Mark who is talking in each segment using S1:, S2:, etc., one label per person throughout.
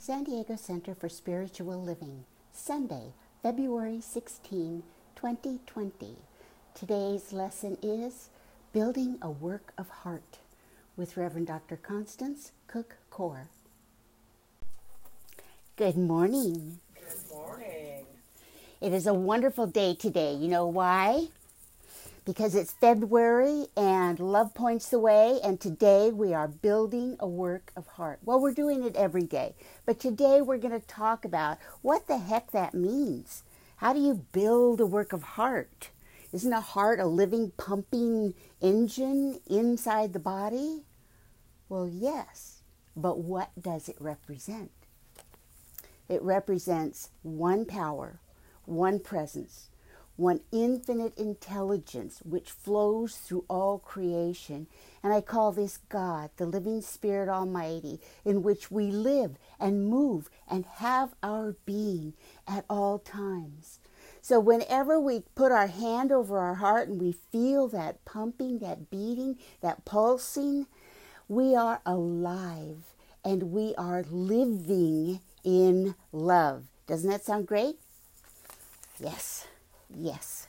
S1: San Diego Center for Spiritual Living, Sunday, February 16, 2020. Today's lesson is Building a Work of Heart with Reverend Dr. Constance Cook Core. Good morning.
S2: Good morning.
S1: It is a wonderful day today. You know why? Because it's February and love points the way, and today we are building a work of heart. Well, we're doing it every day, but today we're going to talk about what the heck that means. How do you build a work of heart? Isn't a heart a living, pumping engine inside the body? Well, yes, but what does it represent? It represents one power, one presence, one infinite intelligence which flows through all creation. And I call this God, the living Spirit Almighty, in which we live and move and have our being at all times. So whenever we put our hand over our heart and we feel that pumping, that beating, that pulsing, we are alive and we are living in love. Doesn't that sound great? Yes. Yes.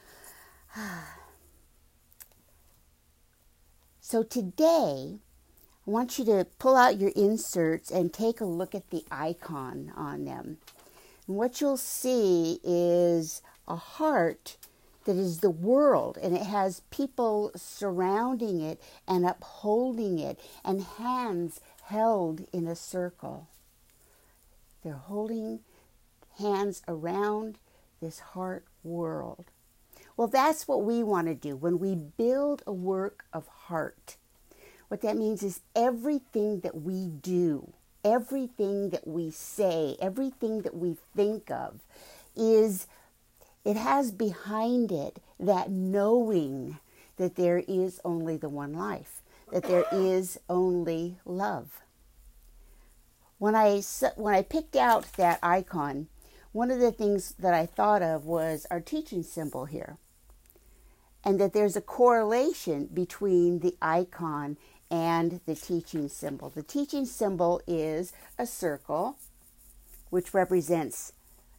S1: So today, I want you to pull out your inserts and take a look at the icon on them. And what you'll see is a heart that is the world, and it has people surrounding it and upholding it, and hands held in a circle. They're holding hands around this heart world. Well, that's what we want to do when we build a work of heart. What that means is everything that we do, everything that we say, everything that we think of it has behind it that knowing that there is only the one life, that there is only love. When I picked out that icon, one of the things that I thought of was our teaching symbol here, and that there's a correlation between the icon and the teaching symbol. The teaching symbol is a circle, which represents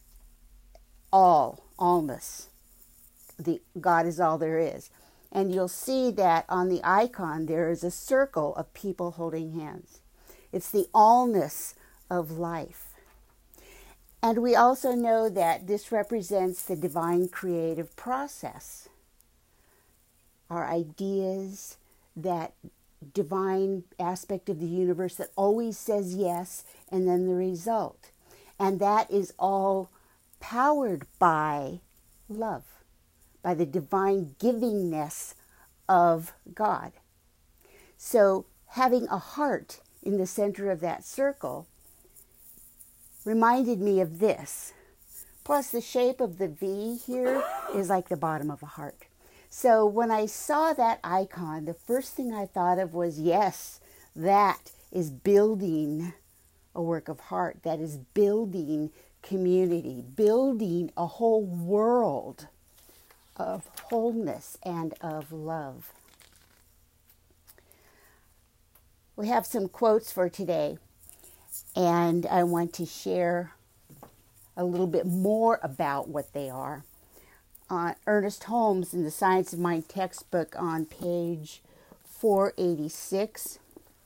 S1: allness. God is all there is. And you'll see that on the icon there is a circle of people holding hands. It's the allness of life. And we also know that this represents the divine creative process. Our ideas, that divine aspect of the universe that always says yes, and then the result. And that is all powered by love, by the divine givingness of God. So having a heart in the center of that circle reminded me of this. Plus, the shape of the V here is like the bottom of a heart. So when I saw that icon, the first thing I thought of was, yes, that is building a work of heart. That is building community, building a whole world of wholeness and of love. We have some quotes for today, and I want to share a little bit more about what they are. Ernest Holmes in the Science of Mind textbook on page 486.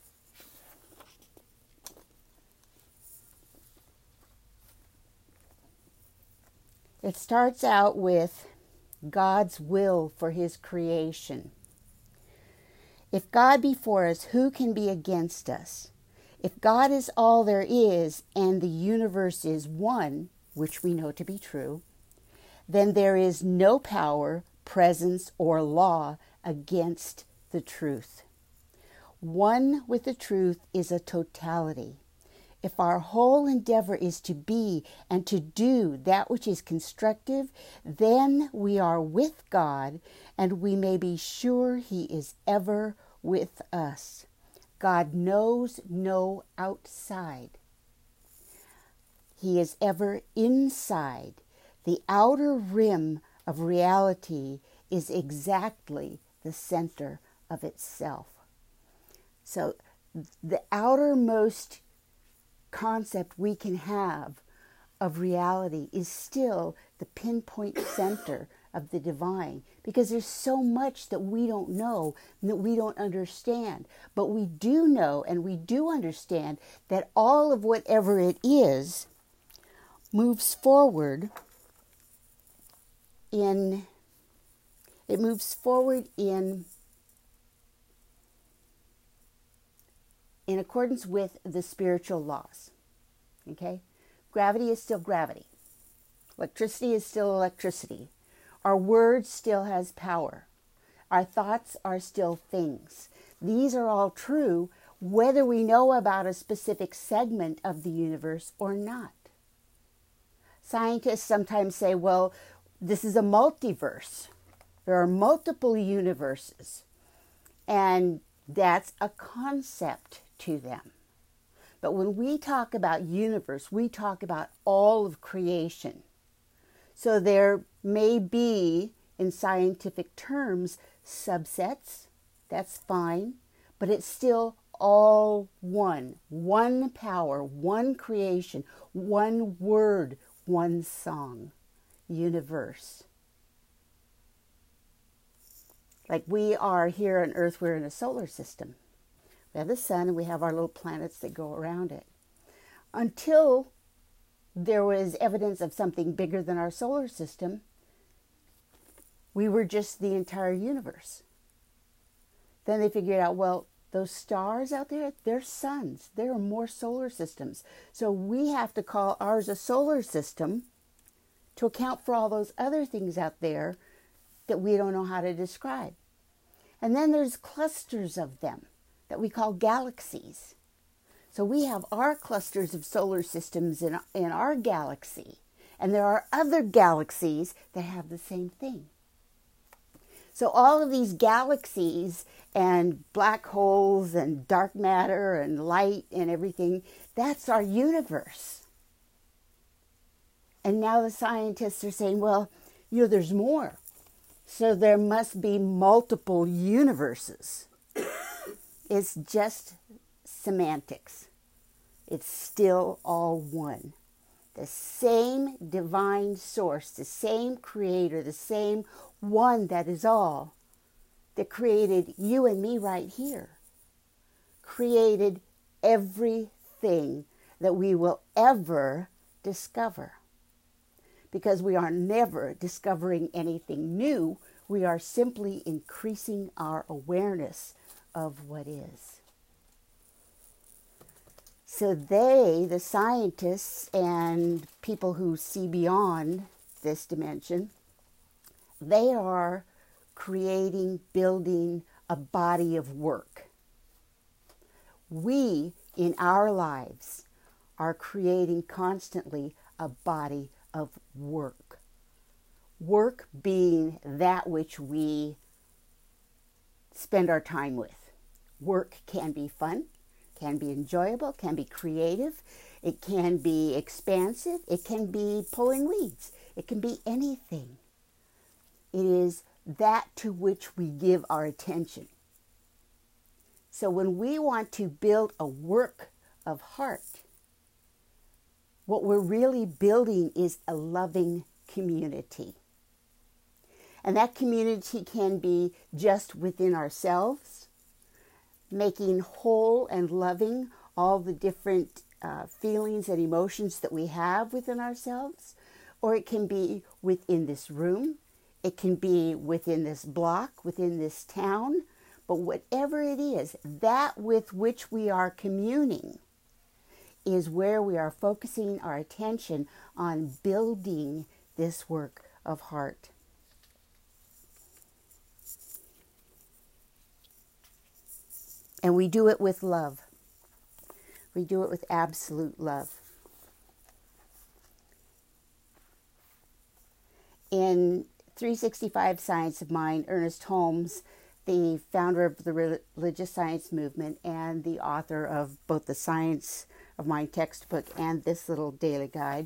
S1: It starts out with God's will for his creation. If God be for us, who can be against us? If God is all there is and the universe is one, which we know to be true, then there is no power, presence, or law against the truth. One with the truth is a totality. If our whole endeavor is to be and to do that which is constructive, then we are with God, and we may be sure he is ever with us. God knows no outside. He is ever inside. The outer rim of reality is exactly the center of itself. So the outermost concept we can have of reality is still the pinpoint center of the divine, because there's so much that we don't know and that we don't understand. But we do know and we do understand that all of whatever it is moves forward in accordance with the spiritual laws. Okay? Gravity is still gravity. Electricity is still electricity. Our word still has power. Our thoughts are still things. These are all true whether we know about a specific segment of the universe or not. Scientists sometimes say, well, this is a multiverse. There are multiple universes. And that's a concept to them. But when we talk about universe, we talk about all of creation. So there may be, in scientific terms, subsets. That's fine. But it's still all one. One power, one creation, one word, one song. Universe. Like we are here on Earth, we're in a solar system. We have the sun and we have our little planets that go around it. Until there was evidence of something bigger than our solar system, we were just the entire universe. Then they figured out, well, those stars out there, they're suns. There are more solar systems. So we have to call ours a solar system to account for all those other things out there that we don't know how to describe. And then there's clusters of them that we call galaxies. So we have our clusters of solar systems in our galaxy. And there are other galaxies that have the same thing. So all of these galaxies and black holes and dark matter and light and everything, that's our universe. And now the scientists are saying, well, there's more. So there must be multiple universes. It's just semantics. It's still all one. The same divine source, the same creator, the same one that is all, that created you and me right here, created everything that we will ever discover. Because we are never discovering anything new, we are simply increasing our awareness of what is. So the scientists and people who see beyond this dimension, they are creating, building a body of work. We, in our lives, are creating constantly a body of work. Work being that which we spend our time with. Work can be fun, can be enjoyable, can be creative, it can be expansive, it can be pulling weeds, it can be anything. It is that to which we give our attention. So when we want to build a work of heart, what we're really building is a loving community. And that community can be just within ourselves, making whole and loving all the different feelings and emotions that we have within ourselves. Or it can be within this room. It can be within this block, within this town. But whatever it is, that with which we are communing is where we are focusing our attention on building this work of heart. And we do it with love. We do it with absolute love. In 365 Science of Mind, Ernest Holmes, the founder of the religious science movement and the author of both the Science of Mind textbook and this little daily guide,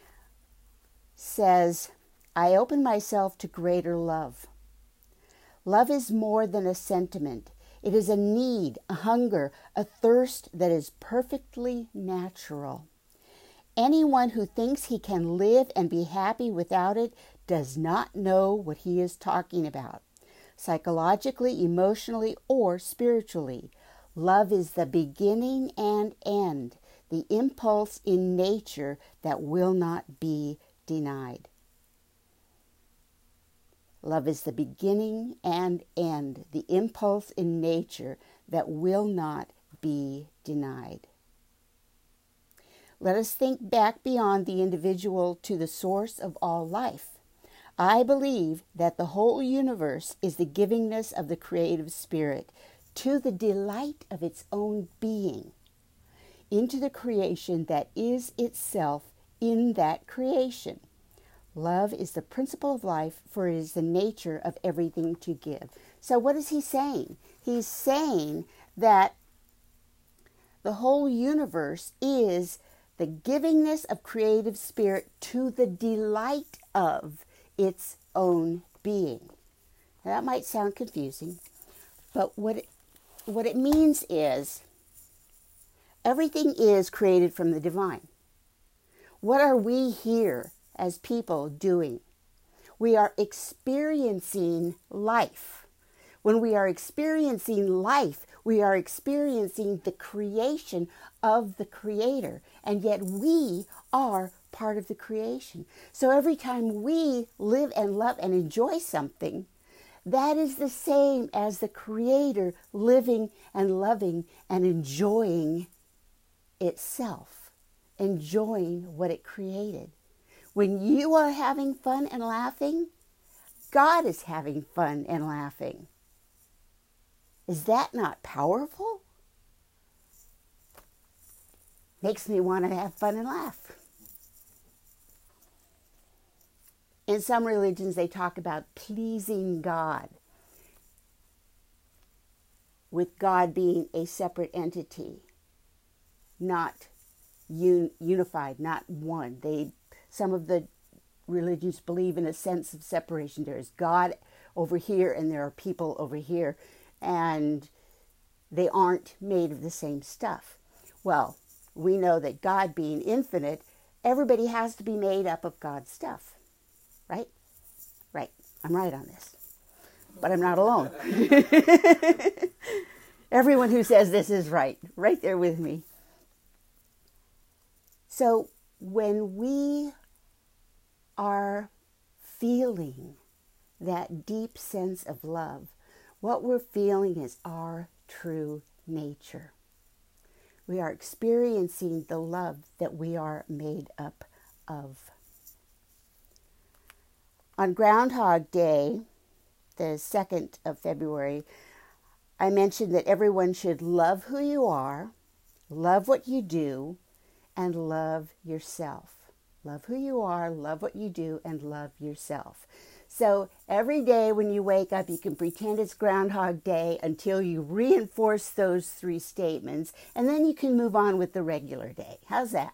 S1: says, I open myself to greater love. Love is more than a sentiment. It is a need, a hunger, a thirst that is perfectly natural. Anyone who thinks he can live and be happy without it does not know what he is talking about, psychologically, emotionally, or spiritually. Love is the beginning and end, the impulse in nature that will not be denied. Love is the beginning and end, the impulse in nature that will not be denied. Let us think back beyond the individual to the source of all life. I believe that the whole universe is the givingness of the creative spirit to the delight of its own being, into the creation that is itself in that creation. Love is the principle of life, for it is the nature of everything to give. So what is he saying? He's saying that the whole universe is the givingness of creative spirit to the delight of its own being. Now, that might sound confusing, but what it means is everything is created from the divine. What are we here as people doing? We are experiencing life. When we are experiencing life, we are experiencing the creation of the Creator, and yet we are part of the creation. So every time we live and love and enjoy something, that is the same as the Creator living and loving and enjoying itself, enjoying what it created. When you are having fun and laughing, God is having fun and laughing. Is that not powerful? Makes me want to have fun and laugh. In some religions, they talk about pleasing God, with God being a separate entity, not unified, not one. Some of the religions believe in a sense of separation. There is God over here and there are people over here, and they aren't made of the same stuff. Well, we know that God being infinite, everybody has to be made up of God's stuff. Right? Right. I'm right on this. But I'm not alone. Everyone who says this is right there with me. So when we are feeling that deep sense of love, what we're feeling is our true nature. We are experiencing the love that we are made up of. On Groundhog Day, the 2nd of February, I mentioned that everyone should love who you are, love what you do, and love yourself. Love who you are, love what you do, and love yourself. So every day when you wake up, you can pretend it's Groundhog Day until you reinforce those 3 statements, and then you can move on with the regular day. How's that?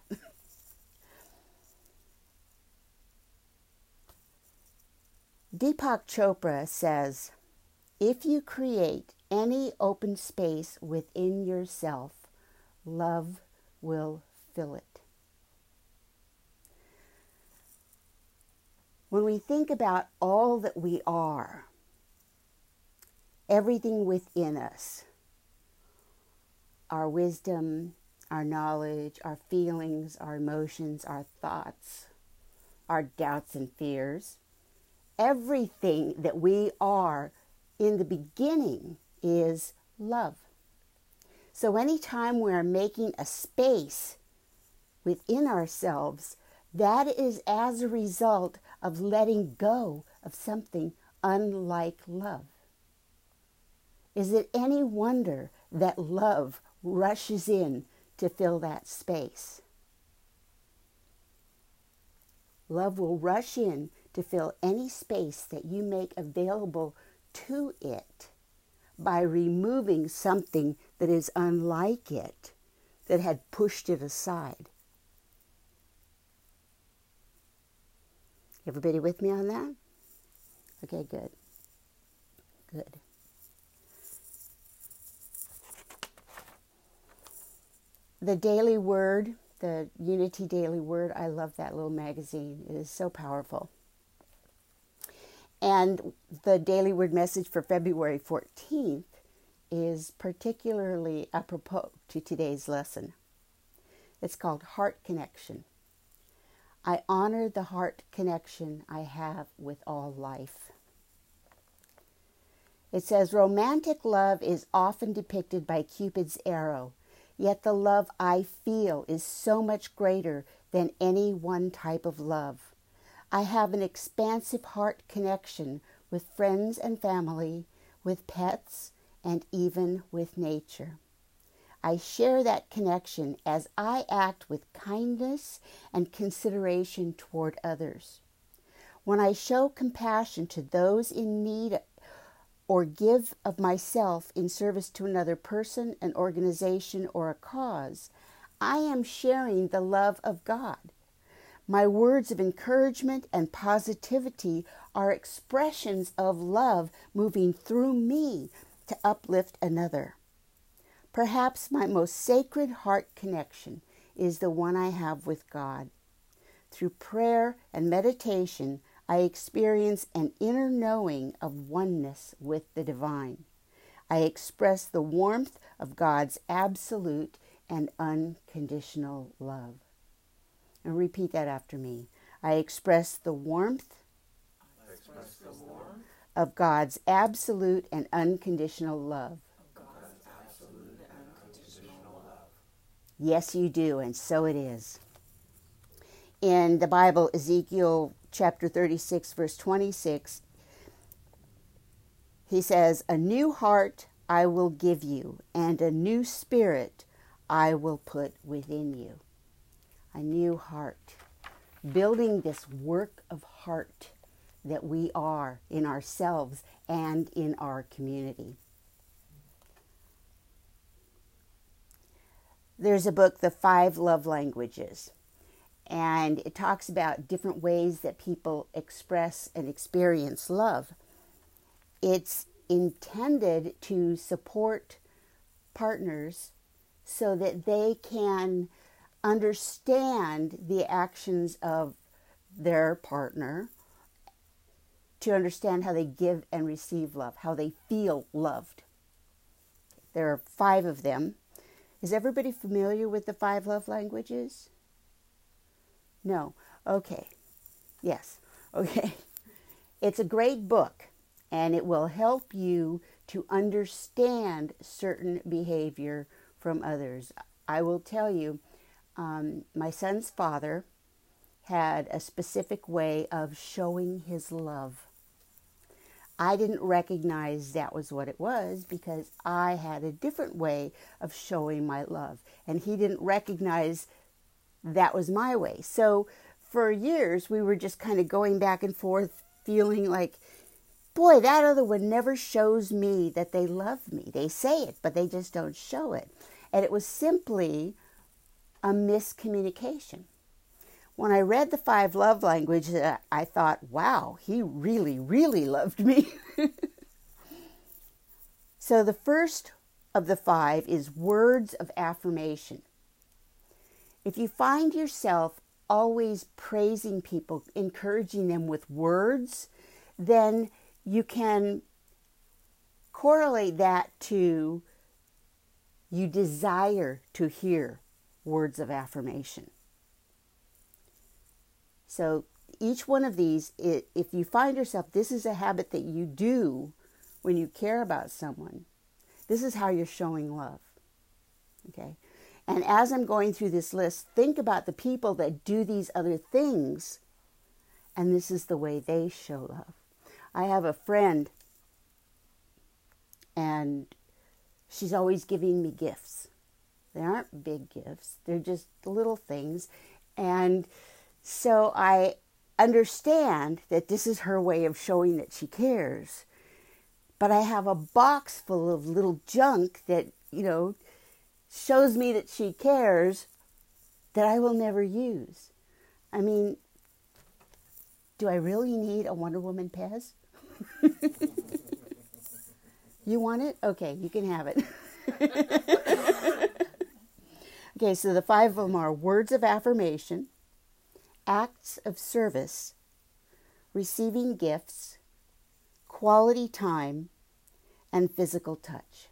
S1: Deepak Chopra says, if you create any open space within yourself, love will fill it. When we think about all that we are, everything within us, our wisdom, our knowledge, our feelings, our emotions, our thoughts, our doubts and fears, everything that we are in the beginning is love. So anytime we're making a space within ourselves, that is as a result of letting go of something unlike love. Is it any wonder that love rushes in to fill that space? Love will rush in to fill any space that you make available to it by removing something that is unlike it, that had pushed it aside. Everybody with me on that? Okay, good. Good. the Daily Word, the Unity Daily Word, I love that little magazine. It is so powerful. And the Daily Word message for February 14th is particularly apropos to today's lesson. It's called Heart Connection. I honor the heart connection I have with all life. It says, romantic love is often depicted by Cupid's arrow, yet the love I feel is so much greater than any one type of love. I have an expansive heart connection with friends and family, with pets, and even with nature. I share that connection as I act with kindness and consideration toward others. When I show compassion to those in need or give of myself in service to another person, an organization, or a cause, I am sharing the love of God. My words of encouragement and positivity are expressions of love moving through me to uplift another. Perhaps my most sacred heart connection is the one I have with God. Through prayer and meditation, I experience an inner knowing of oneness with the divine. I express the warmth of God's absolute and unconditional love. And repeat that after me. I express the warmth of God's absolute and unconditional love. Yes, you do, and so it is. In the Bible, Ezekiel chapter 36, verse 26, he says, a new heart I will give you, and a new spirit I will put within you. A new heart. Building this work of heart that we are in ourselves and in our community. There's a book, The 5 Love Languages, and it talks about different ways that people express and experience love. It's intended to support partners so that they can understand the actions of their partner, to understand how they give and receive love, how they feel loved. There are 5 of them. Is everybody familiar with the 5 love languages? No. Okay. Yes. Okay. It's a great book, and it will help you to understand certain behavior from others. I will tell you, my son's father had a specific way of showing his love. I didn't recognize that was what it was because I had a different way of showing my love, and he didn't recognize that was my way. So for years, we were just kind of going back and forth, feeling like, boy, that other one never shows me that they love me. They say it, but they just don't show it. And it was simply a miscommunication. When I read the 5 love languages, I thought, wow, he really, really loved me. So the first of the 5 is words of affirmation. If you find yourself always praising people, encouraging them with words, then you can correlate that to you desire to hear words of affirmation. So each one of these, if you find yourself, this is a habit that you do when you care about someone, this is how you're showing love. Okay? And as I'm going through this list, think about the people that do these other things, and this is the way they show love. I have a friend, and she's always giving me gifts. They aren't big gifts. They're just little things. And so I understand that this is her way of showing that she cares. But I have a box full of little junk that, shows me that she cares that I will never use. I mean, do I really need a Wonder Woman Pez? You want it? Okay, you can have it. Okay, so the 5 of them are words of affirmation, acts of service, receiving gifts, quality time, and physical touch.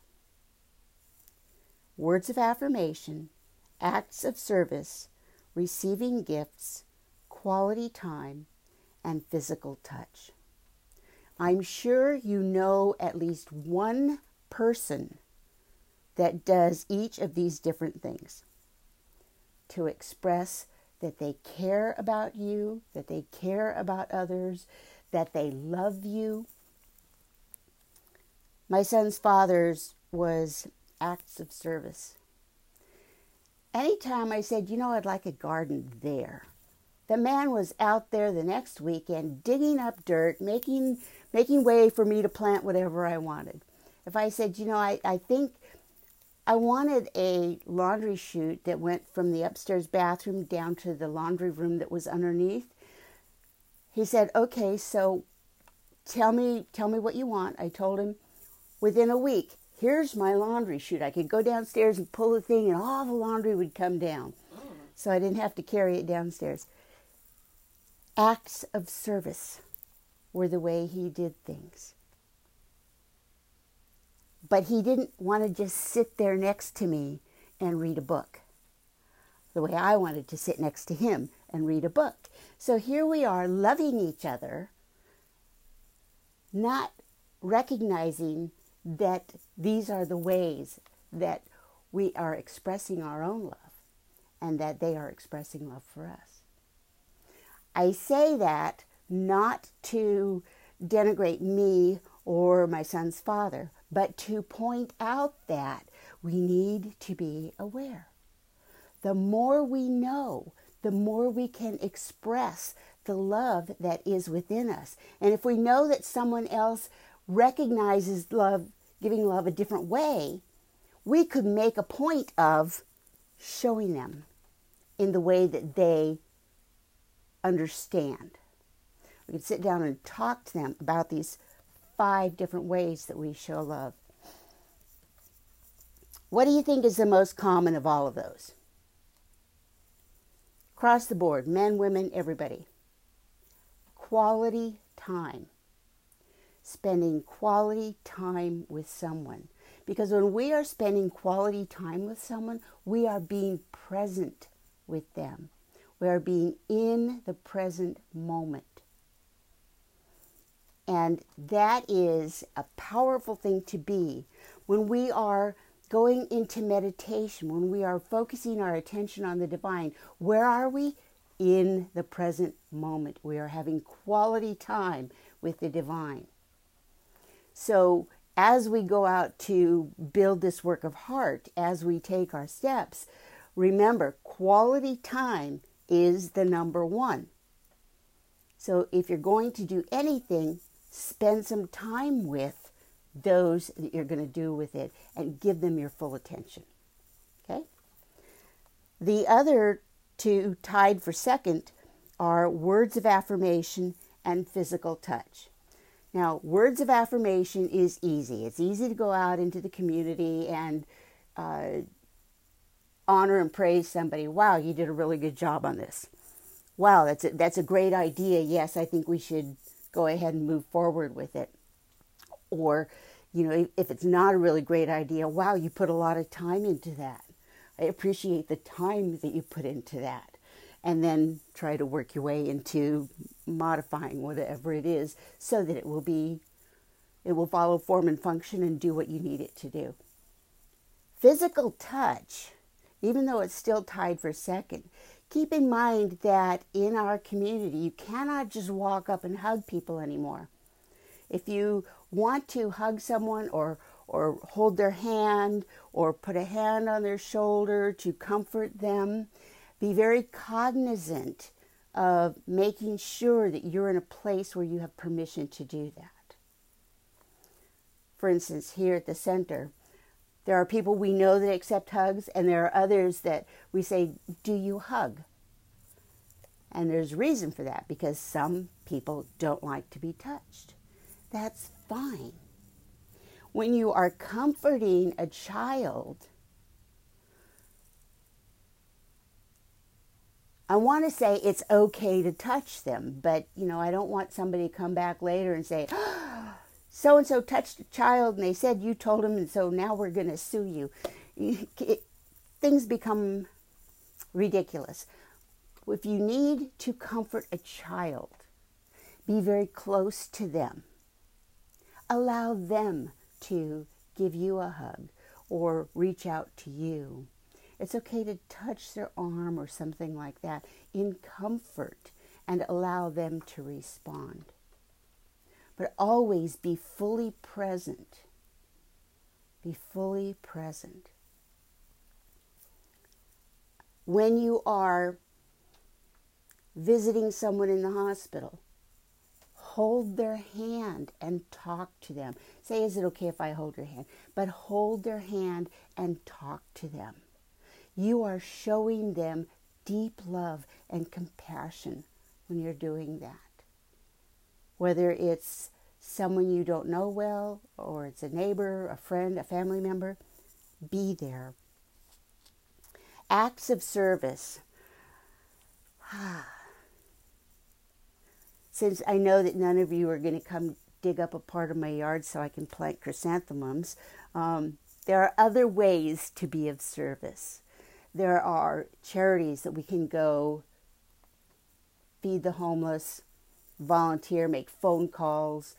S1: Words of affirmation, acts of service, receiving gifts, quality time, and physical touch. I'm sure you know at least one person that does each of these different things to express that they care about you, that they care about others, that they love you. My son's father's was acts of service. Anytime I said, I'd like a garden there, the man was out there the next weekend digging up dirt, making way for me to plant whatever I wanted. If I said, I think I wanted a laundry chute that went from the upstairs bathroom down to the laundry room that was underneath, he said, okay, so tell me what you want. I told him within a week, here's my laundry chute. I could go downstairs and pull the thing and all the laundry would come down. So I didn't have to carry it downstairs. Acts of service were the way he did things. But he didn't want to just sit there next to me and read a book, the way I wanted to sit next to him and read a book. So here we are loving each other, not recognizing that these are the ways that we are expressing our own love and that they are expressing love for us. I say that not to denigrate me or my son's father, but to point out that we need to be aware. The more we know, the more we can express the love that is within us. And if we know that someone else recognizes love, giving love a different way, we could make a point of showing them in the way that they understand. We could sit down and talk to them about these 5 different ways that we show love. What do you think is the most common of all of those? Across the board, men, women, everybody. Quality time. Spending quality time with someone. Because when we are spending quality time with someone, we are being present with them. We are being in the present moment. And that is a powerful thing to be when we are going into meditation, when we are focusing our attention on the divine. Where are we? In the present moment. We are having quality time with the divine. So as we go out to build this work of heart, as we take our steps, remember, quality time is the number 1. So if you're going to do anything, spend some time with those that you're going to do with it and give them your full attention. Okay? The other 2 tied for second are words of affirmation and physical touch. Now, words of affirmation is easy. It's easy to go out into the community and honor and praise somebody. Wow, you did a really good job on this. Wow, that's a great idea. Yes, I think we should go ahead and move forward with it. Or, if it's not a really great idea, wow, you put a lot of time into that. I appreciate the time that you put into that. And then try to work your way into modifying whatever it is so that it will follow form and function and do what you need it to do. Physical touch, even though it's still tied for second, keep in mind that in our community, you cannot just walk up and hug people anymore. If you want to hug someone or hold their hand or put a hand on their shoulder to comfort them, be very cognizant of making sure that you're in a place where you have permission to do that. For instance, here at the center, there are people we know that accept hugs, and there are others that we say, do you hug? And there's reason for that, because some people don't like to be touched. That's fine. When you are comforting a child, I want to say it's okay to touch them, but I don't want somebody to come back later and say, so and so touched a child and they said you told him, and so now we're going to sue you. Things become ridiculous. If you need to comfort a child, be very close to them. Allow them to give you a hug or reach out to you. It's okay to touch their arm or something like that in comfort and allow them to respond. But always be fully present. Be fully present. When you are visiting someone in the hospital, hold their hand and talk to them. Say, is it okay if I hold your hand? But hold their hand and talk to them. You are showing them deep love and compassion when you're doing that. Whether it's someone you don't know well, or it's a neighbor, a friend, a family member, be there. Acts of service. Since I know that none of you are going to come dig up a part of my yard so I can plant chrysanthemums, there are other ways to be of service. There are charities that we can go feed the homeless, volunteer, make phone calls.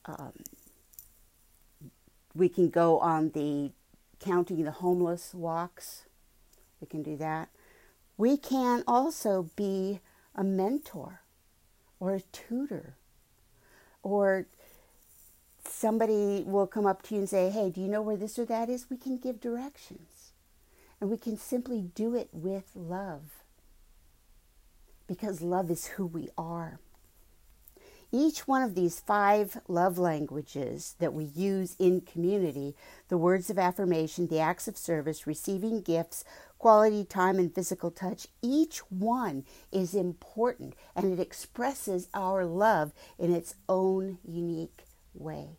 S1: We can go on the counting the homeless walks. We can do that. We can also be a mentor or a tutor, or somebody will come up to you and say, hey, do you know where this or that is? We can give directions. And we can simply do it with love, because love is who we are. Each one of these 5 love languages that we use in community, the words of affirmation, the acts of service, receiving gifts, quality time, and physical touch, each one is important, and it expresses our love in its own unique way.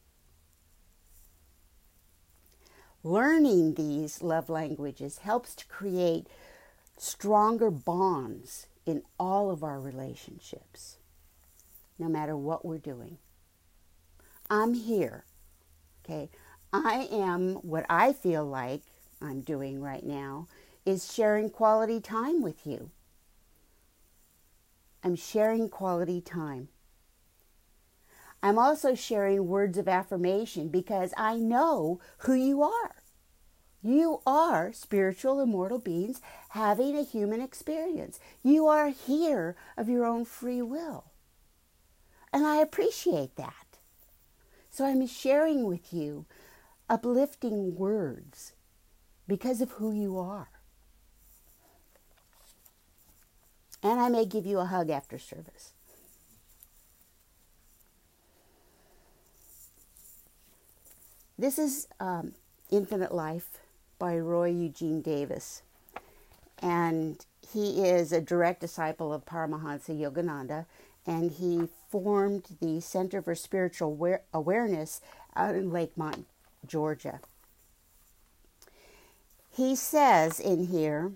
S1: Learning these love languages helps to create stronger bonds in all of our relationships, no matter what we're doing. I'm here, okay? I am, what I feel like I'm doing right now is sharing quality time with you. I'm sharing quality time. I'm also sharing words of affirmation because I know who you are. You are spiritual, immortal beings having a human experience. You are here of your own free will. And I appreciate that. So I'm sharing with you uplifting words because of who you are. And I may give you a hug after service. This is Infinite Life by Roy Eugene Davis. And he is a direct disciple of Paramahansa Yogananda. And he formed the Center for Spiritual Awareness out in Lakemont, Georgia. He says in here,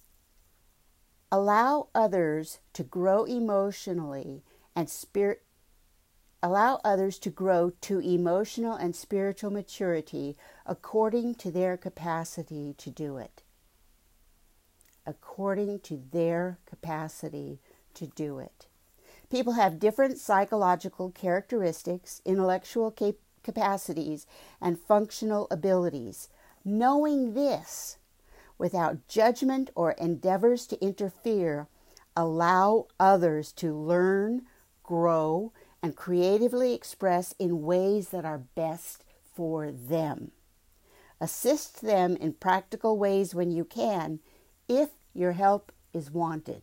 S1: allow others to grow emotionally and allow others to grow to emotional and spiritual maturity according to their capacity to do it. According to their capacity to do it. People have different psychological characteristics, intellectual capacities, and functional abilities. Knowing this, without judgment or endeavors to interfere, allow others to learn, grow, and creatively express in ways that are best for them. Assist them in practical ways when you can, if your help is wanted.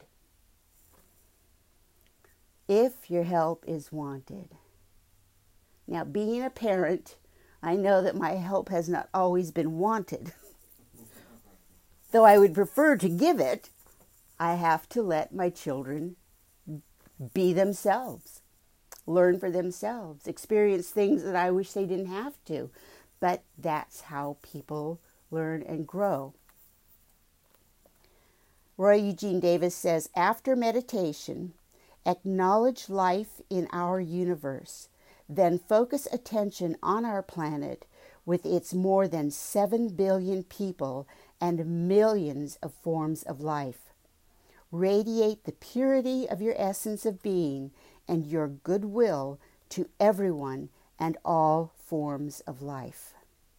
S1: If your help is wanted. Now, being a parent, I know that my help has not always been wanted. Though I would prefer to give it, I have to let my children be themselves, learn for themselves, experience things that I wish they didn't have to. But that's how people learn and grow. Roy Eugene Davis says, after meditation, acknowledge life in our universe, then focus attention on our planet with its more than 7 billion people and millions of forms of life. Radiate the purity of your essence of being and your goodwill to everyone and all forms of life.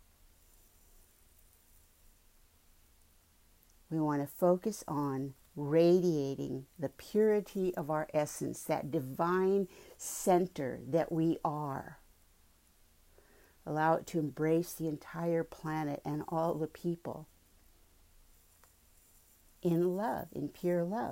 S1: We want to focus on radiating the purity of our essence, that divine center that we are. Allow it to embrace the entire planet and all the people in love, in pure love.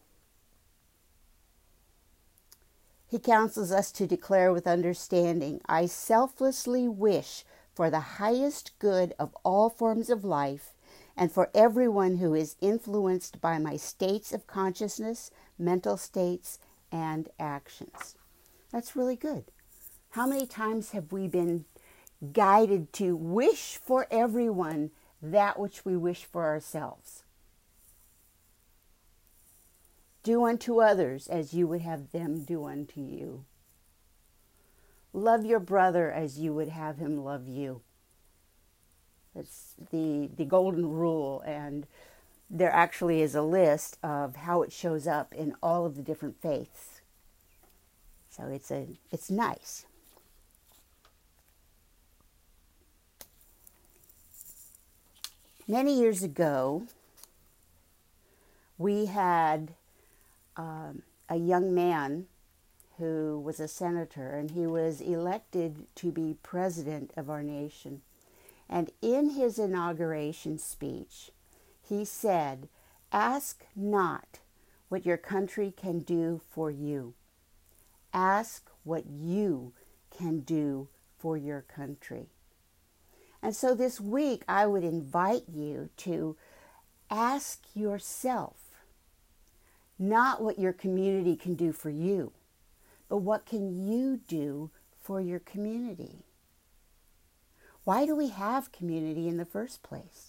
S1: He counsels us to declare with understanding, I selflessly wish for the highest good of all forms of life and for everyone who is influenced by my states of consciousness, mental states, and actions. That's really good. How many times have we been guided to wish for everyone that which we wish for ourselves? Do unto others as you would have them do unto you. Love your brother as you would have him love you. That's the golden rule, and there actually is a list of how it shows up in all of the different faiths. So it's nice. Many years ago, we had a young man who was a senator, and he was elected to be president of our nation. And in his inauguration speech, he said, ask not what your country can do for you. Ask what you can do for your country. And so this week, I would invite you to ask yourself, not what your community can do for you, but what can you do for your community? Why do we have community in the first place?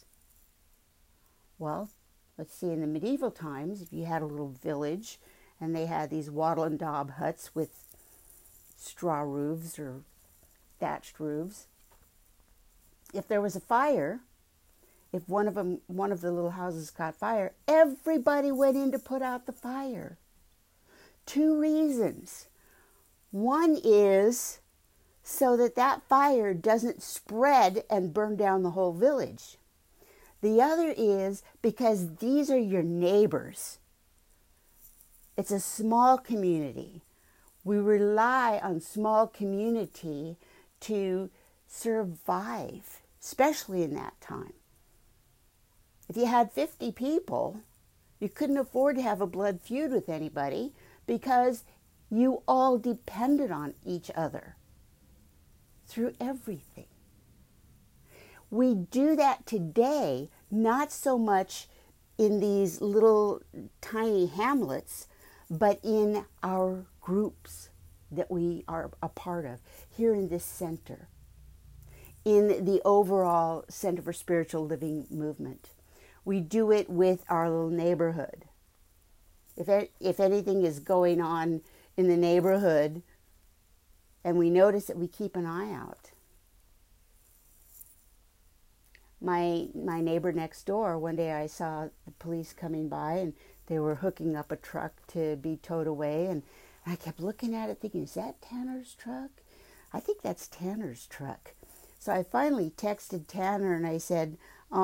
S1: Well, let's see, in the medieval times, if you had a little village and they had these wattle and daub huts with straw roofs or thatched roofs, if there was a fire, if one of the little houses caught fire, everybody went in to put out the fire. 2 reasons. One is so that fire doesn't spread and burn down the whole village. The other is because these are your neighbors. It's a small community. We rely on small community to survive, especially in that time. If you had 50 people, you couldn't afford to have a blood feud with anybody because you all depended on each other through everything. We do that today, not so much in these little tiny hamlets, but in our groups that we are a part of, here in this center, in the overall Center for Spiritual Living movement. We do it with our little neighborhood. If anything is going on in the neighborhood and we notice it, we keep an eye out. My neighbor next door, one day I saw the police coming by and they were hooking up a truck to be towed away, and I kept looking at it thinking, is that Tanner's truck? I think that's Tanner's truck. So I finally texted Tanner and I said,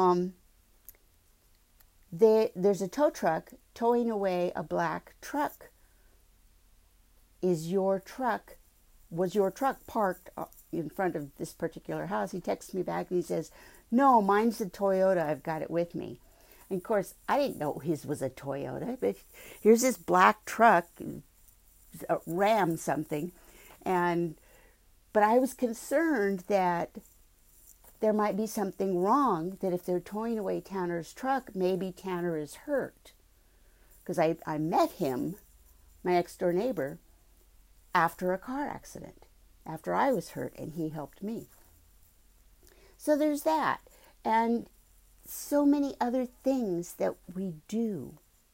S1: there's a tow truck towing away a black truck. Was your truck parked in front of this particular house? He texts me back and he says, no, mine's a Toyota. I've got it with me. And of course, I didn't know his was a Toyota, but here's this black truck, a Ram something. But I was concerned that there might be something wrong, that if they're towing away Tanner's truck, maybe Tanner is hurt. Because I met him, my next door neighbor, after a car accident, after I was hurt, and he helped me. So there's that. And so many other things that we do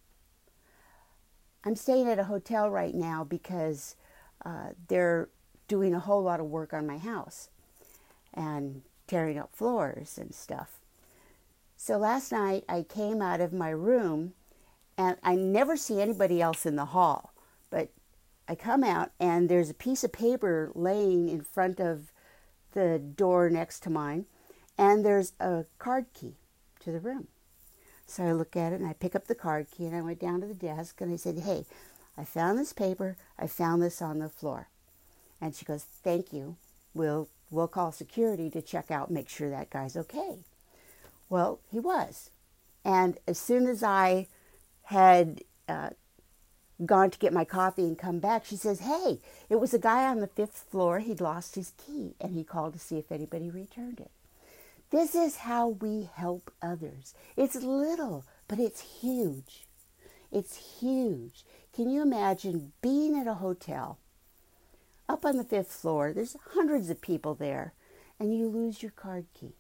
S1: I'm staying at a hotel right now because they're doing a whole lot of work on my house and tearing up floors and stuff. So last night I came out of my room and I never see anybody else in the hall, but I come out and there's a piece of paper laying in front of the door next to mine, and there's a card key to the room. So I look at it and I pick up the card key and I went down to the desk and I said, hey, I found this paper. I found this on the floor. And she goes, thank you. We'll call security to check out, make sure that guy's okay. Well, he was. And as soon as I had gone to get my coffee and come back, she says, hey, it was a guy on the 5th floor. He'd lost his key and he called to see if anybody returned it. This is how we help others. It's little, but it's huge. It's huge. Can you imagine being at a hotel up on the 5th floor? There's hundreds of people there and you lose your card key.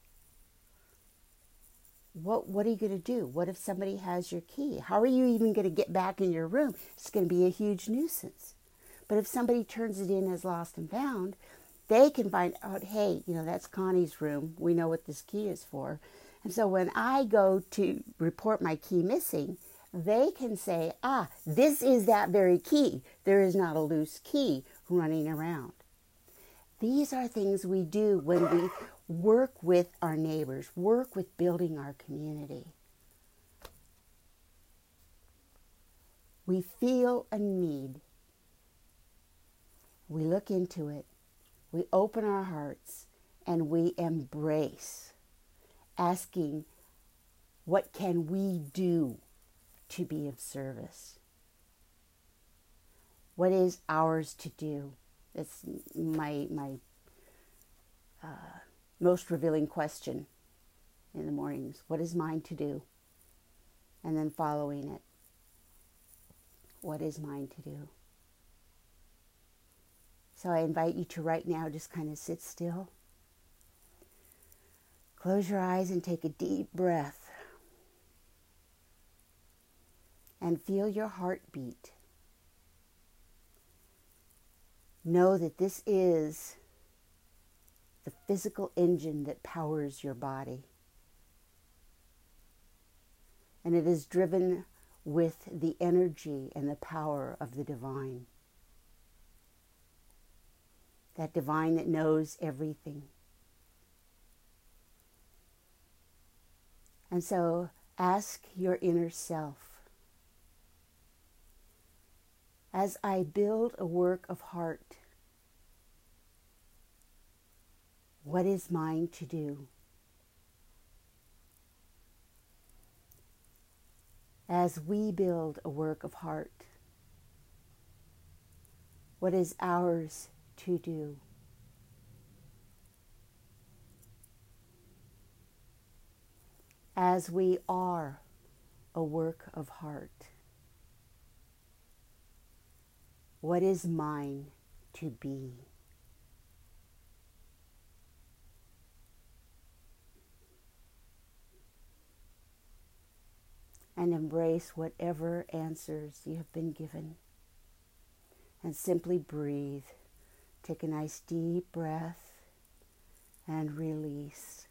S1: What are you going to do? What if somebody has your key? How are you even going to get back in your room? It's going to be a huge nuisance. But if somebody turns it in as lost and found, they can find out, hey, that's Connie's room. We know what this key is for. And so when I go to report my key missing, they can say, this is that very key. There is not a loose key running around. These are things we do when we work with our neighbors, work with building our community. We feel a need. We look into it. We open our hearts and we embrace, asking, what can we do to be of service? What is ours to do? That's my most revealing question in the mornings. What is mine to do? And then following it. What is mine to do? So I invite you to right now just kind of sit still. Close your eyes and take a deep breath. And feel your heartbeat. Know that this is the physical engine that powers your body. And it is driven with the energy and the power of the divine. That divine that knows everything. And so ask your inner self, as I build a work of heart, what is mine to do? As we build a work of heart, what is ours to do? As we are a work of heart, what is mine to be? And embrace whatever answers you have been given. And simply breathe. Take a nice deep breath and release.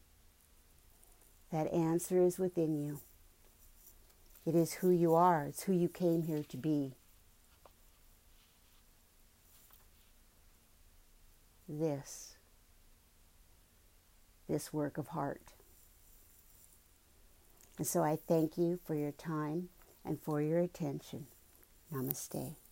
S1: That answer is within you. It is who you are. It's who you came here to be. This work of heart. And so I thank you for your time and for your attention. Namaste.